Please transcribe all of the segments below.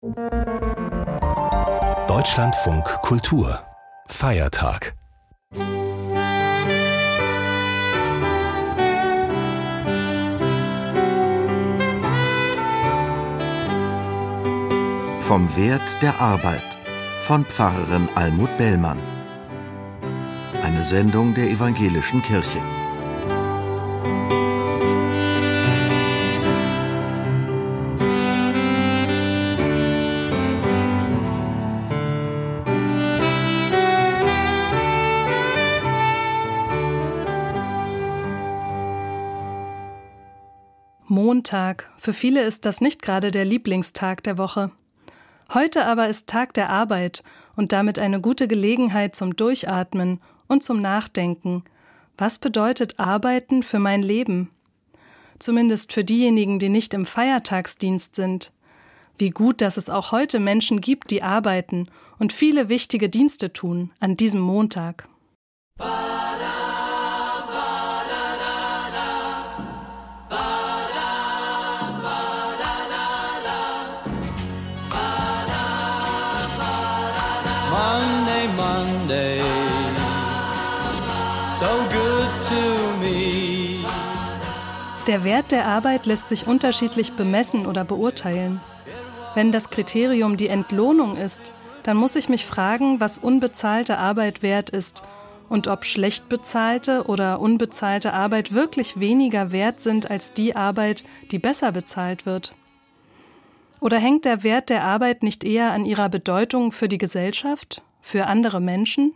Deutschlandfunk Kultur Feiertag. Vom Wert der Arbeit von Pfarrerin Almut Bellmann. Eine Sendung der Evangelischen Kirche. Montag. Für viele ist das nicht gerade der Lieblingstag der Woche. Heute aber ist Tag der Arbeit und damit eine gute Gelegenheit zum Durchatmen und zum Nachdenken. Was bedeutet Arbeiten für mein Leben? Zumindest für diejenigen, die nicht im Feiertagsdienst sind. Wie gut, dass es auch heute Menschen gibt, die arbeiten und viele wichtige Dienste tun an diesem Montag. Monday, so good to me. Der Wert der Arbeit lässt sich unterschiedlich bemessen oder beurteilen. Wenn das Kriterium die Entlohnung ist, dann muss ich mich fragen, was unbezahlte Arbeit wert ist und ob schlecht bezahlte oder unbezahlte Arbeit wirklich weniger wert sind als die Arbeit, die besser bezahlt wird. Oder hängt der Wert der Arbeit nicht eher an ihrer Bedeutung für die Gesellschaft, für andere Menschen?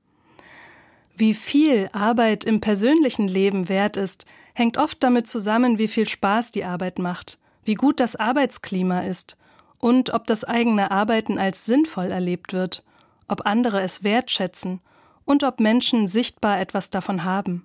Wie viel Arbeit im persönlichen Leben wert ist, hängt oft damit zusammen, wie viel Spaß die Arbeit macht, wie gut das Arbeitsklima ist und ob das eigene Arbeiten als sinnvoll erlebt wird, ob andere es wertschätzen und ob Menschen sichtbar etwas davon haben.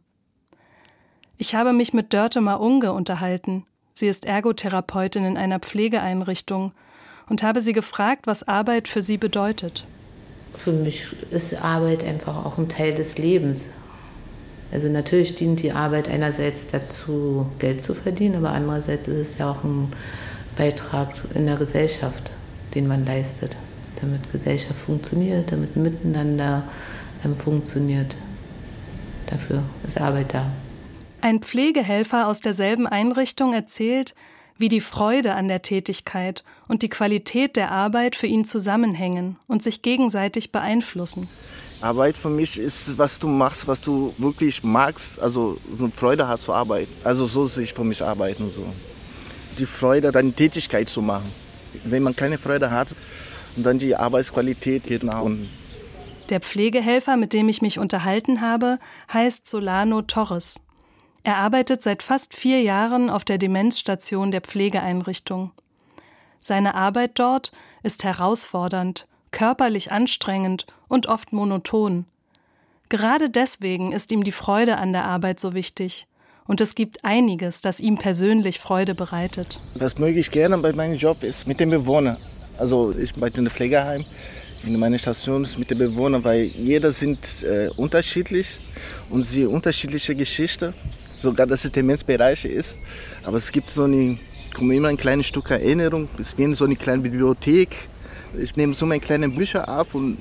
Ich habe mich mit Dörte Maunge unterhalten. Sie ist Ergotherapeutin in einer Pflegeeinrichtung und habe sie gefragt, was Arbeit für sie bedeutet. Für mich ist Arbeit einfach auch ein Teil des Lebens. Also natürlich dient die Arbeit einerseits dazu, Geld zu verdienen, aber andererseits ist es ja auch ein Beitrag in der Gesellschaft, den man leistet, damit Gesellschaft funktioniert, damit Miteinander funktioniert. Dafür ist Arbeit da. Ein Pflegehelfer aus derselben Einrichtung erzählt, wie die Freude an der Tätigkeit und die Qualität der Arbeit für ihn zusammenhängen und sich gegenseitig beeinflussen. Arbeit für mich ist, was du machst, was du wirklich magst, also so Freude hast zur Arbeit. Also so sehe ich für mich Arbeiten so. Die Freude, deine Tätigkeit zu machen. Wenn man keine Freude hat, dann die Arbeitsqualität geht nach unten. Der Pflegehelfer, mit dem ich mich unterhalten habe, heißt Solano Torres. Er arbeitet seit fast 4 Jahren auf der Demenzstation der Pflegeeinrichtung. Seine Arbeit dort ist herausfordernd, körperlich anstrengend und oft monoton. Gerade deswegen ist ihm die Freude an der Arbeit so wichtig. Und es gibt einiges, das ihm persönlich Freude bereitet. Was möge ich gerne bei meinem Job ist mit den Bewohnern. Also ich arbeite in einem Pflegeheim. In meiner Station ist mit den Bewohnern, weil jeder sind unterschiedlich und sie unterschiedliche Geschichten. Sogar, dass es Demenzbereich ist. Aber es gibt immer ein kleines Stück Erinnerung. Es ist wie so eine kleine Bibliothek. Ich nehme so meine kleinen Bücher ab und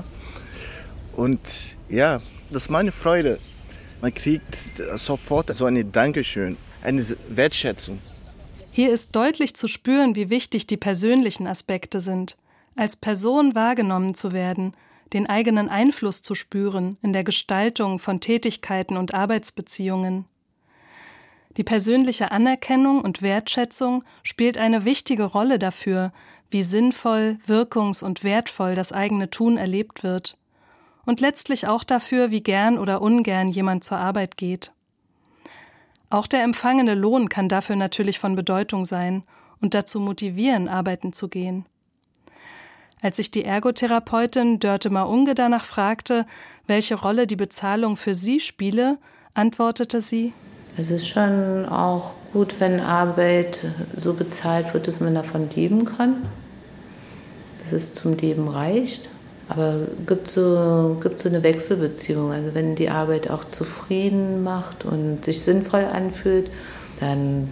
ja, das ist meine Freude. Man kriegt sofort so ein Dankeschön, eine Wertschätzung. Hier ist deutlich zu spüren, wie wichtig die persönlichen Aspekte sind. Als Person wahrgenommen zu werden, den eigenen Einfluss zu spüren in der Gestaltung von Tätigkeiten und Arbeitsbeziehungen. Die persönliche Anerkennung und Wertschätzung spielt eine wichtige Rolle dafür, wie sinnvoll, wirkungs- und wertvoll das eigene Tun erlebt wird. Und letztlich auch dafür, wie gern oder ungern jemand zur Arbeit geht. Auch der empfangene Lohn kann dafür natürlich von Bedeutung sein und dazu motivieren, arbeiten zu gehen. Als ich die Ergotherapeutin Dörte Maunge danach fragte, welche Rolle die Bezahlung für sie spiele, antwortete sie: Es ist schon auch gut, wenn Arbeit so bezahlt wird, dass man davon leben kann, dass es zum Leben reicht. Aber gibt so eine Wechselbeziehung. Also wenn die Arbeit auch zufrieden macht und sich sinnvoll anfühlt, dann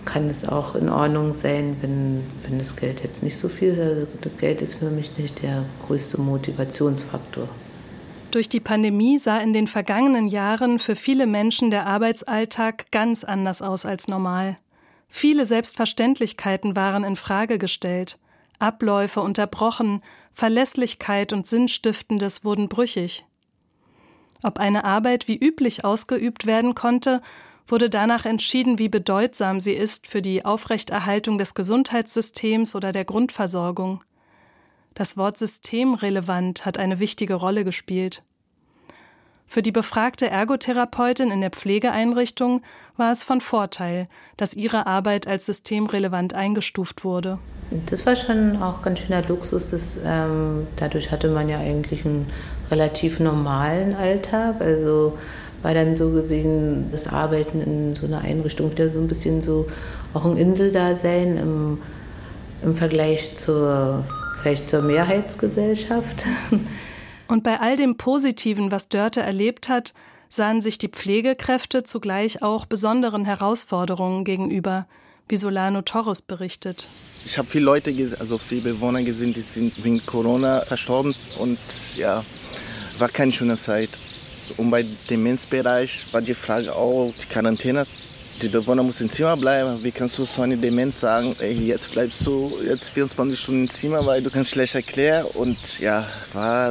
kann es auch in Ordnung sein, wenn das Geld jetzt nicht so viel ist. Also das Geld ist für mich nicht der größte Motivationsfaktor. Durch die Pandemie sah in den vergangenen Jahren für viele Menschen der Arbeitsalltag ganz anders aus als normal. Viele Selbstverständlichkeiten waren in Frage gestellt, Abläufe unterbrochen, Verlässlichkeit und Sinnstiftendes wurden brüchig. Ob eine Arbeit wie üblich ausgeübt werden konnte, wurde danach entschieden, wie bedeutsam sie ist für die Aufrechterhaltung des Gesundheitssystems oder der Grundversorgung. Das Wort systemrelevant hat eine wichtige Rolle gespielt. Für die befragte Ergotherapeutin in der Pflegeeinrichtung war es von Vorteil, dass ihre Arbeit als systemrelevant eingestuft wurde. Das war schon auch ganz schöner Luxus. Dadurch hatte man ja eigentlich einen relativ normalen Alltag. Also war dann so gesehen das Arbeiten in so einer Einrichtung wieder so ein bisschen so auch ein Inseldasein im Vergleich vielleicht zur Mehrheitsgesellschaft. Und bei all dem Positiven, was Dörte erlebt hat, sahen sich die Pflegekräfte zugleich auch besonderen Herausforderungen gegenüber, wie Solano Torres berichtet. Ich habe viele Leute, viele Bewohner gesehen, die sind wegen Corona verstorben und ja, war keine schöne Zeit. Und bei dem Demenzbereich war die Frage auch, die Quarantäne. Die Bewohner müssen im Zimmer bleiben. Wie kannst du so eine Demenz sagen, ey, jetzt bleibst du jetzt 24 Stunden im Zimmer, weil du kannst schlecht erklären. Und ja, war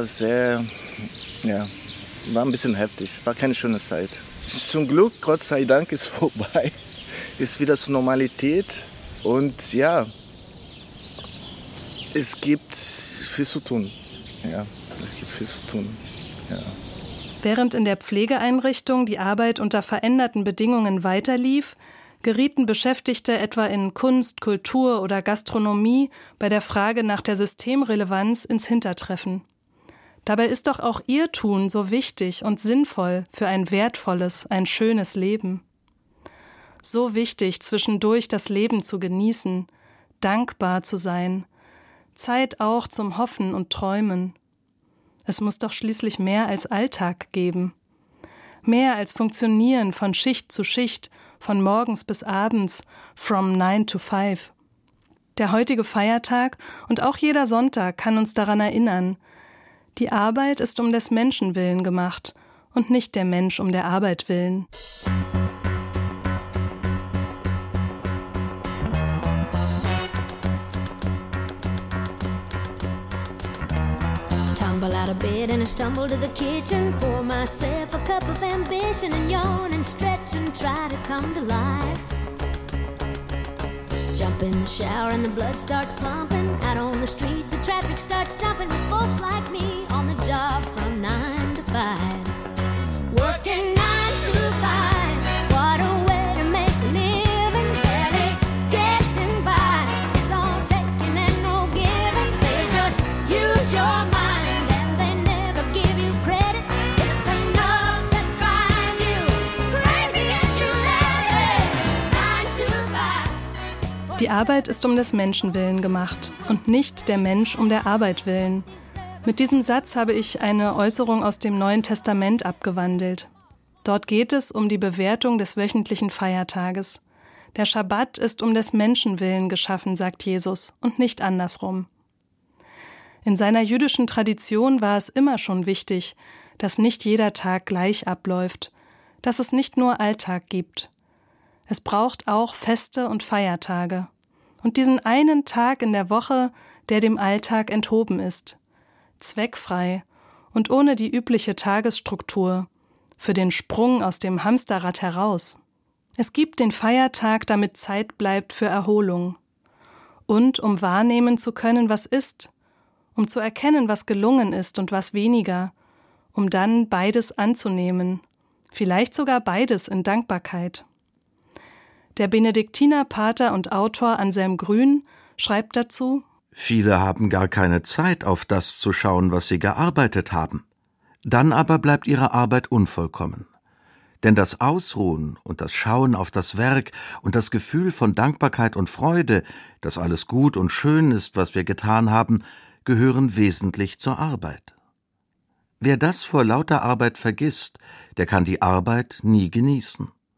ein bisschen heftig. War keine schöne Zeit. Zum Glück, Gott sei Dank, ist vorbei. Ist wieder zur Normalität. Und ja, es gibt viel zu tun. Ja, es gibt viel zu tun. Ja. Während in der Pflegeeinrichtung die Arbeit unter veränderten Bedingungen weiterlief, gerieten Beschäftigte etwa in Kunst, Kultur oder Gastronomie bei der Frage nach der Systemrelevanz ins Hintertreffen. Dabei ist doch auch ihr Tun so wichtig und sinnvoll für ein wertvolles, ein schönes Leben. So wichtig, zwischendurch das Leben zu genießen, dankbar zu sein, Zeit auch zum Hoffen und Träumen. Es muss doch schließlich mehr als Alltag geben. Mehr als Funktionieren von Schicht zu Schicht, von morgens bis abends, from 9 to 5. Der heutige Feiertag und auch jeder Sonntag kann uns daran erinnern, die Arbeit ist um des Menschen willen gemacht und nicht der Mensch um der Arbeit willen. Out of bed and I stumble to the kitchen, pour myself a cup of ambition and yawn and stretch and try to come to life. Jump in the shower and the blood starts pumping. Out on the streets the traffic starts jumping with folks like me on the job from 9 to 5. Working 9 to 5, what a way to make a living, barely getting by. It's all taking and no giving, they just use your mind. Die Arbeit ist um des Menschen willen gemacht und nicht der Mensch um der Arbeit willen. Mit diesem Satz habe ich eine Äußerung aus dem Neuen Testament abgewandelt. Dort geht es um die Bewertung des wöchentlichen Feiertages. Der Schabbat ist um des Menschen willen geschaffen, sagt Jesus, und nicht andersrum. In seiner jüdischen Tradition war es immer schon wichtig, dass nicht jeder Tag gleich abläuft, dass es nicht nur Alltag gibt. Es braucht auch Feste und Feiertage. Und diesen einen Tag in der Woche, der dem Alltag enthoben ist. Zweckfrei und ohne die übliche Tagesstruktur. Für den Sprung aus dem Hamsterrad heraus. Es gibt den Feiertag, damit Zeit bleibt für Erholung. Und um wahrnehmen zu können, was ist. Um zu erkennen, was gelungen ist und was weniger. Um dann beides anzunehmen. Vielleicht sogar beides in Dankbarkeit. Der Benediktinerpater und Autor Anselm Grün schreibt dazu: Viele haben gar keine Zeit, auf das zu schauen, was sie gearbeitet haben. Dann aber bleibt ihre Arbeit unvollkommen. Denn das Ausruhen und das Schauen auf das Werk und das Gefühl von Dankbarkeit und Freude, dass alles gut und schön ist, was wir getan haben, gehören wesentlich zur Arbeit. Wer das vor lauter Arbeit vergisst, der kann die Arbeit nie genießen.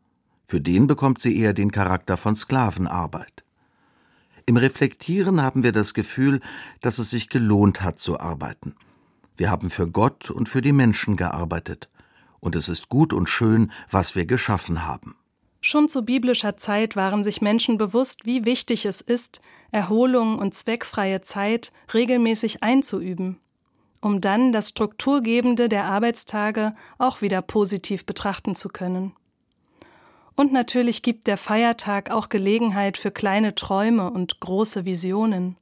Für den bekommt sie eher den Charakter von Sklavenarbeit. Im Reflektieren haben wir das Gefühl, dass es sich gelohnt hat zu arbeiten. Wir haben für Gott und für die Menschen gearbeitet. Und es ist gut und schön, was wir geschaffen haben. Schon zu biblischer Zeit waren sich Menschen bewusst, wie wichtig es ist, Erholung und zweckfreie Zeit regelmäßig einzuüben, um dann das Strukturgebende der Arbeitstage auch wieder positiv betrachten zu können. Und natürlich gibt der Feiertag auch Gelegenheit für kleine Träume und große Visionen.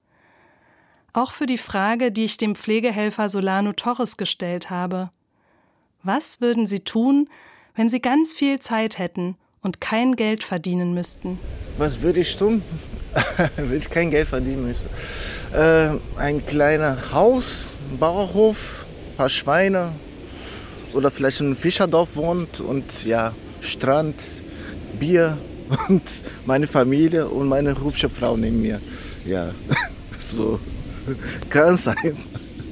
Auch für die Frage, die ich dem Pflegehelfer Solano Torres gestellt habe: Was würden Sie tun, wenn Sie ganz viel Zeit hätten und kein Geld verdienen müssten? Was würde ich tun, wenn ich kein Geld verdienen müsste? Ein kleines Haus, ein Bauernhof, ein paar Schweine oder vielleicht ein Fischerdorf wohnt und ja, Strand, Bier und meine Familie und meine hübsche Frau neben mir. Ja, so ganz einfach.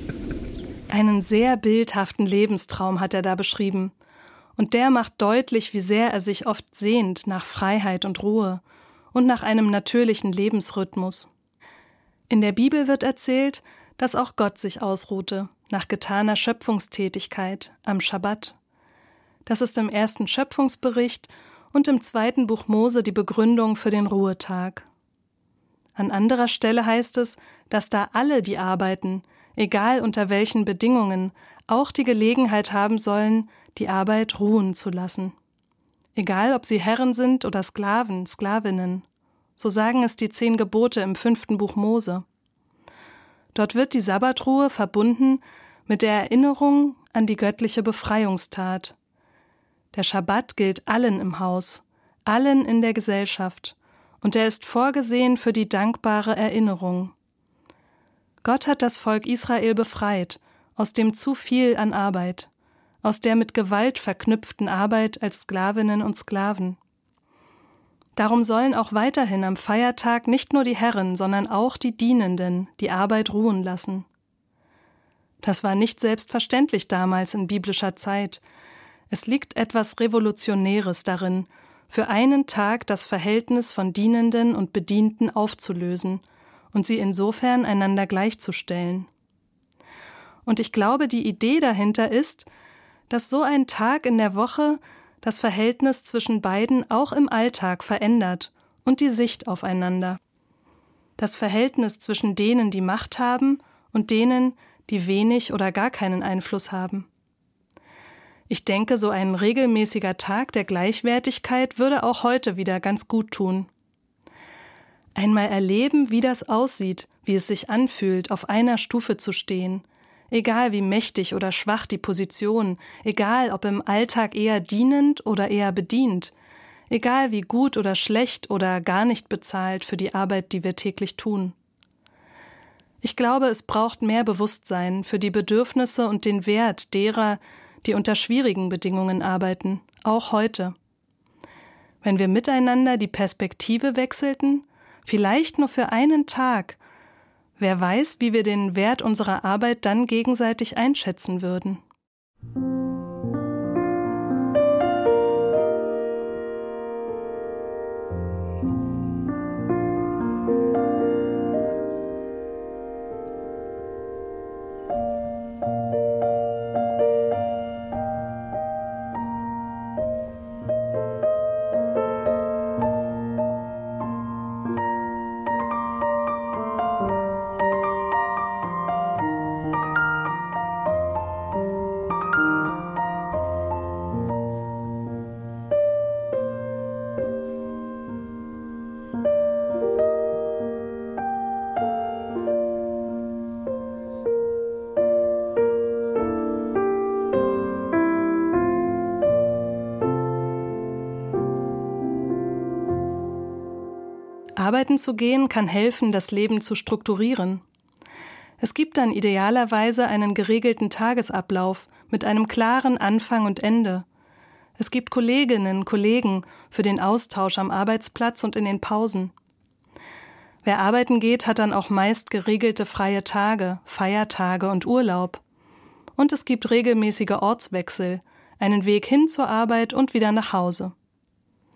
Einen sehr bildhaften Lebenstraum hat er da beschrieben. Und der macht deutlich, wie sehr er sich oft sehnt nach Freiheit und Ruhe und nach einem natürlichen Lebensrhythmus. In der Bibel wird erzählt, dass auch Gott sich ausruhte, nach getaner Schöpfungstätigkeit, am Schabbat. Das ist im 1. Schöpfungsbericht und im 2. Buch Mose die Begründung für den Ruhetag. An anderer Stelle heißt es, dass da alle, die arbeiten, egal unter welchen Bedingungen, auch die Gelegenheit haben sollen, die Arbeit ruhen zu lassen. Egal, ob sie Herren sind oder Sklaven, Sklavinnen. So sagen es die 10 Gebote im 5. Buch Mose. Dort wird die Sabbatruhe verbunden mit der Erinnerung an die göttliche Befreiungstat. Der Schabbat gilt allen im Haus, allen in der Gesellschaft, und er ist vorgesehen für die dankbare Erinnerung. Gott hat das Volk Israel befreit aus dem zu viel an Arbeit, aus der mit Gewalt verknüpften Arbeit als Sklavinnen und Sklaven. Darum sollen auch weiterhin am Feiertag nicht nur die Herren, sondern auch die Dienenden die Arbeit ruhen lassen. Das war nicht selbstverständlich damals in biblischer Zeit. Es liegt etwas Revolutionäres darin, für einen Tag das Verhältnis von Dienenden und Bedienten aufzulösen und sie insofern einander gleichzustellen. Und ich glaube, die Idee dahinter ist, dass so ein Tag in der Woche das Verhältnis zwischen beiden auch im Alltag verändert und die Sicht aufeinander. Das Verhältnis zwischen denen, die Macht haben, und denen, die wenig oder gar keinen Einfluss haben. Ich denke, so ein regelmäßiger Tag der Gleichwertigkeit würde auch heute wieder ganz gut tun. Einmal erleben, wie das aussieht, wie es sich anfühlt, auf einer Stufe zu stehen, egal wie mächtig oder schwach die Position, egal ob im Alltag eher dienend oder eher bedient, egal wie gut oder schlecht oder gar nicht bezahlt für die Arbeit, die wir täglich tun. Ich glaube, es braucht mehr Bewusstsein für die Bedürfnisse und den Wert derer, die unter schwierigen Bedingungen arbeiten, auch heute. Wenn wir miteinander die Perspektive wechselten, vielleicht nur für einen Tag, wer weiß, wie wir den Wert unserer Arbeit dann gegenseitig einschätzen würden. Arbeiten zu gehen kann helfen, das Leben zu strukturieren. Es gibt dann idealerweise einen geregelten Tagesablauf mit einem klaren Anfang und Ende. Es gibt Kolleginnen, Kollegen für den Austausch am Arbeitsplatz und in den Pausen. Wer arbeiten geht, hat dann auch meist geregelte freie Tage, Feiertage und Urlaub. Und es gibt regelmäßige Ortswechsel, einen Weg hin zur Arbeit und wieder nach Hause.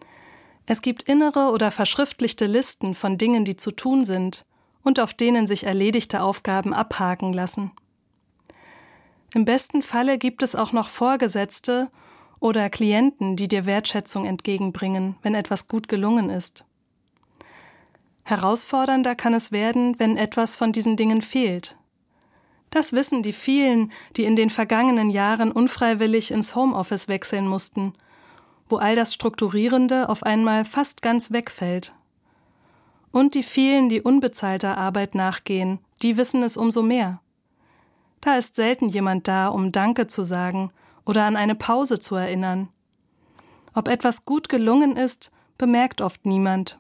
Es gibt innere oder verschriftlichte Listen von Dingen, die zu tun sind und auf denen sich erledigte Aufgaben abhaken lassen. Im besten Falle gibt es auch noch Vorgesetzte oder Klienten, die dir Wertschätzung entgegenbringen, wenn etwas gut gelungen ist. Herausfordernder kann es werden, wenn etwas von diesen Dingen fehlt. Das wissen die vielen, die in den vergangenen Jahren unfreiwillig ins Homeoffice wechseln mussten, wo all das Strukturierende auf einmal fast ganz wegfällt. Und die vielen, die unbezahlter Arbeit nachgehen, die wissen es umso mehr. Da ist selten jemand da, um Danke zu sagen oder an eine Pause zu erinnern. Ob etwas gut gelungen ist, bemerkt oft niemand.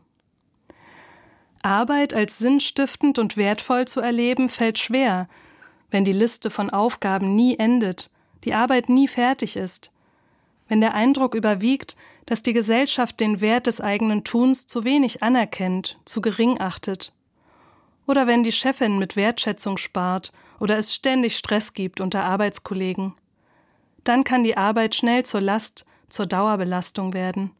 Arbeit als sinnstiftend und wertvoll zu erleben, fällt schwer, wenn die Liste von Aufgaben nie endet, die Arbeit nie fertig ist, wenn der Eindruck überwiegt, dass die Gesellschaft den Wert des eigenen Tuns zu wenig anerkennt, zu gering achtet, oder wenn die Chefin mit Wertschätzung spart oder es ständig Stress gibt unter Arbeitskollegen. Dann kann die Arbeit schnell zur Last, zur Dauerbelastung werden.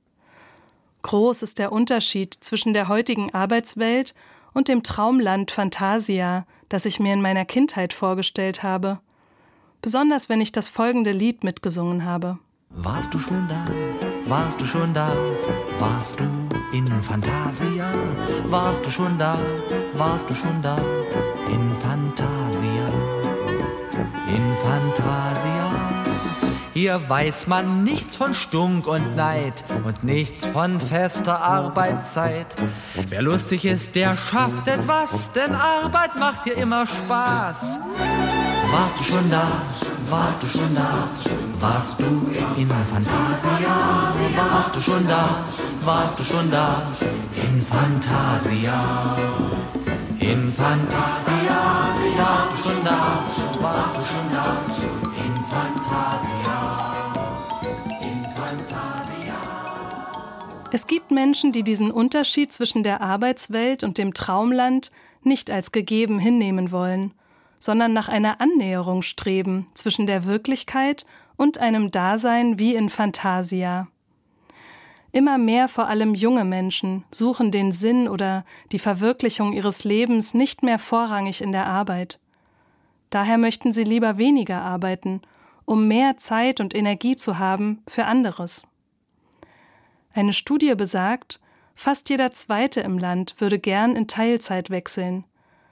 Groß ist der Unterschied zwischen der heutigen Arbeitswelt und dem Traumland Fantasia, das ich mir in meiner Kindheit vorgestellt habe. Besonders wenn ich das folgende Lied mitgesungen habe. Warst du schon da? Warst du schon da? Warst du in Fantasia? Warst du schon da? Warst du schon da? In Fantasia. In Fantasia. Hier weiß man nichts von Stunk und Neid und nichts von fester Arbeitszeit. Wer lustig ist, der schafft etwas, denn Arbeit macht dir immer Spaß. Warst du schon da? Warst du schon da? Warst du in Fantasia? Warst du schon da? Warst du schon da? In Fantasia. In Fantasia. Warst du schon da? Warst du schon da? In Fantasia. In Fantasia. Es gibt Menschen, die diesen Unterschied zwischen der Arbeitswelt und dem Traumland nicht als gegeben hinnehmen wollen, sondern nach einer Annäherung streben zwischen der Wirklichkeit und einem Dasein wie in Fantasia. Immer mehr, vor allem junge Menschen, suchen den Sinn oder die Verwirklichung ihres Lebens nicht mehr vorrangig in der Arbeit. Daher möchten sie lieber weniger arbeiten, um mehr Zeit und Energie zu haben für anderes. Eine Studie besagt, fast jeder Zweite im Land würde gern in Teilzeit wechseln.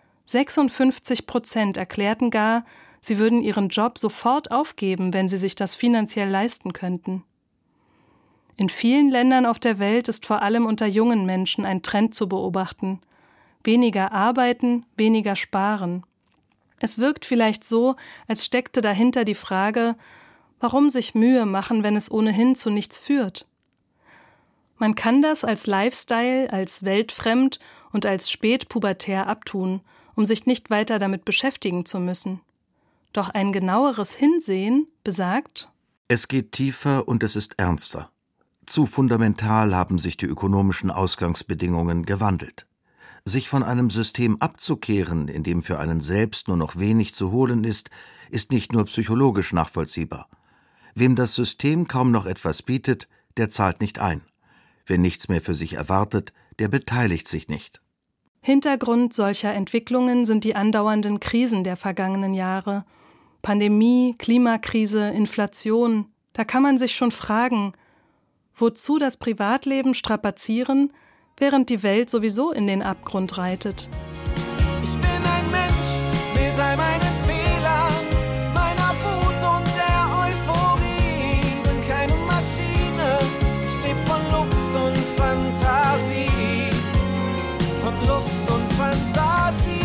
56% erklärten gar, sie würden ihren Job sofort aufgeben, wenn sie sich das finanziell leisten könnten. In vielen Ländern auf der Welt ist vor allem unter jungen Menschen ein Trend zu beobachten. Weniger arbeiten, weniger sparen. Es wirkt vielleicht so, als steckte dahinter die Frage, warum sich Mühe machen, wenn es ohnehin zu nichts führt. Man kann das als Lifestyle, als weltfremd und als spätpubertär abtun, um sich nicht weiter damit beschäftigen zu müssen. Doch ein genaueres Hinsehen besagt: Es geht tiefer und es ist ernster. Zu fundamental haben sich die ökonomischen Ausgangsbedingungen gewandelt. Sich von einem System abzukehren, in dem für einen selbst nur noch wenig zu holen ist nicht nur psychologisch nachvollziehbar. Wem das System kaum noch etwas bietet, der zahlt nicht ein. Wer nichts mehr für sich erwartet, der beteiligt sich nicht. Hintergrund solcher Entwicklungen sind die andauernden Krisen der vergangenen Jahre. Pandemie, Klimakrise, Inflation. Da kann man sich schon fragen, wozu das Privatleben strapazieren, während die Welt sowieso in den Abgrund reitet. Ich bin ein Mensch mit all meinen Fehlern, meiner Wut und der Euphorie. Bin keine Maschine, ich lebe von Luft und Fantasie. Von Luft und Fantasie.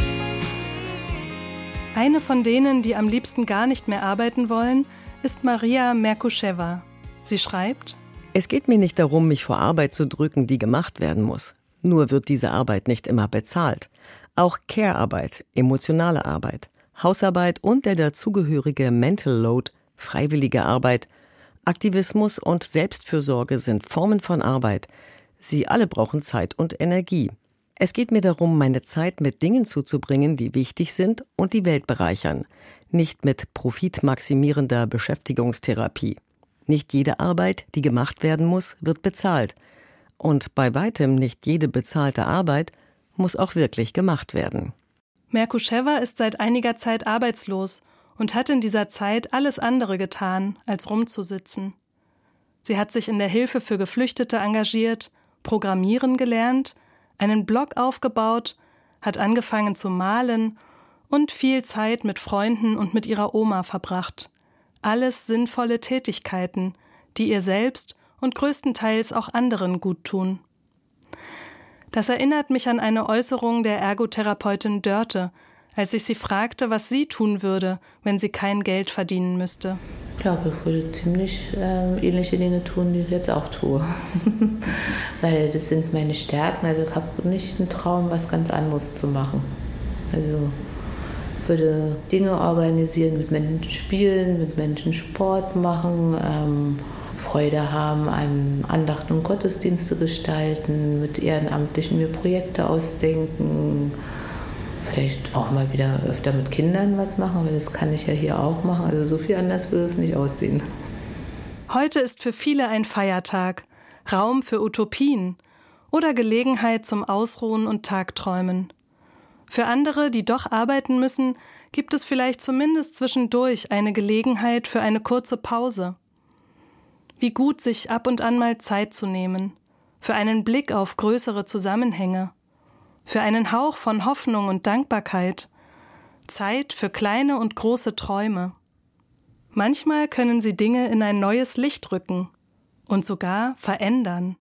Eine von denen, die am liebsten gar nicht mehr arbeiten wollen, ist Maria Merkuschewa. Sie schreibt: Es geht mir nicht darum, mich vor Arbeit zu drücken, die gemacht werden muss. Nur wird diese Arbeit nicht immer bezahlt. Auch Care-Arbeit, emotionale Arbeit, Hausarbeit und der dazugehörige Mental Load, freiwillige Arbeit, Aktivismus und Selbstfürsorge sind Formen von Arbeit. Sie alle brauchen Zeit und Energie. Es geht mir darum, meine Zeit mit Dingen zuzubringen, die wichtig sind und die Welt bereichern. Nicht mit profitmaximierender Beschäftigungstherapie. Nicht jede Arbeit, die gemacht werden muss, wird bezahlt. Und bei weitem nicht jede bezahlte Arbeit muss auch wirklich gemacht werden. Merkuschewa ist seit einiger Zeit arbeitslos und hat in dieser Zeit alles andere getan, als rumzusitzen. Sie hat sich in der Hilfe für Geflüchtete engagiert, Programmieren gelernt, einen Blog aufgebaut, hat angefangen zu malen und viel Zeit mit Freunden und mit ihrer Oma verbracht. Alles sinnvolle Tätigkeiten, die ihr selbst und größtenteils auch anderen gut tun. Das erinnert mich an eine Äußerung der Ergotherapeutin Dörte, als ich sie fragte, was sie tun würde, wenn sie kein Geld verdienen müsste. Ich glaube, ich würde ziemlich ähnliche Dinge tun, die ich jetzt auch tue. Weil das sind meine Stärken. Also ich habe nicht einen Traum, was ganz anderes zu machen. Also ich würde Dinge organisieren, mit Menschen spielen, mit Menschen Sport machen, Freude haben an Andachten und Gottesdienste gestalten, mit Ehrenamtlichen mir Projekte ausdenken, vielleicht auch mal wieder öfter mit Kindern was machen, weil das kann ich ja hier auch machen. Also so viel anders würde es nicht aussehen. Heute ist für viele ein Feiertag, Raum für Utopien oder Gelegenheit zum Ausruhen und Tagträumen. Für andere, die doch arbeiten müssen, gibt es vielleicht zumindest zwischendurch eine Gelegenheit für eine kurze Pause. Wie gut, sich ab und an mal Zeit zu nehmen, für einen Blick auf größere Zusammenhänge, für einen Hauch von Hoffnung und Dankbarkeit, Zeit für kleine und große Träume. Manchmal können sie Dinge in ein neues Licht rücken und sogar verändern.